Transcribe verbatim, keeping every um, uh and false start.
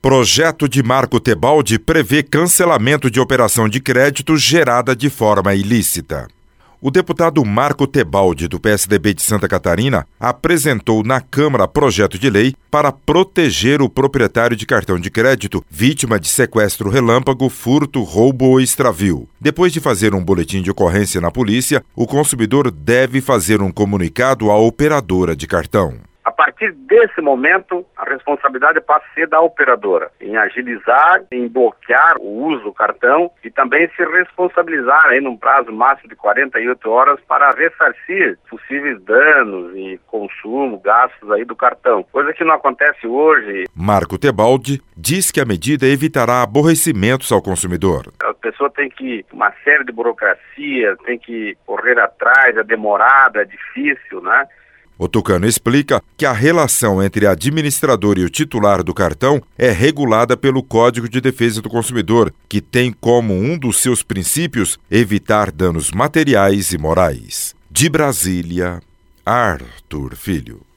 Projeto de Marco Tebaldi prevê cancelamento de operação de crédito gerada de forma ilícita. O deputado Marco Tebaldi, do P S D B de Santa Catarina, apresentou na Câmara projeto de lei para proteger o proprietário de cartão de crédito vítima de sequestro relâmpago, furto, roubo ou extravio. Depois de fazer um boletim de ocorrência na polícia, o consumidor deve fazer um comunicado à operadora de cartão. A partir desse momento, a responsabilidade passa a ser da operadora, em agilizar, em bloquear o uso do cartão e também se responsabilizar aí num prazo máximo de quarenta e oito horas para ressarcir possíveis danos e consumo, gastos aí do cartão, coisa que não acontece hoje. Marco Tebaldi diz que a medida evitará aborrecimentos ao consumidor. A pessoa tem que, uma série de burocracia, tem que correr atrás, é demorada, é difícil, né? O Tucano explica que a relação entre administrador e o titular do cartão é regulada pelo Código de Defesa do Consumidor, que tem como um dos seus princípios evitar danos materiais e morais. De Brasília, Arthur Filho.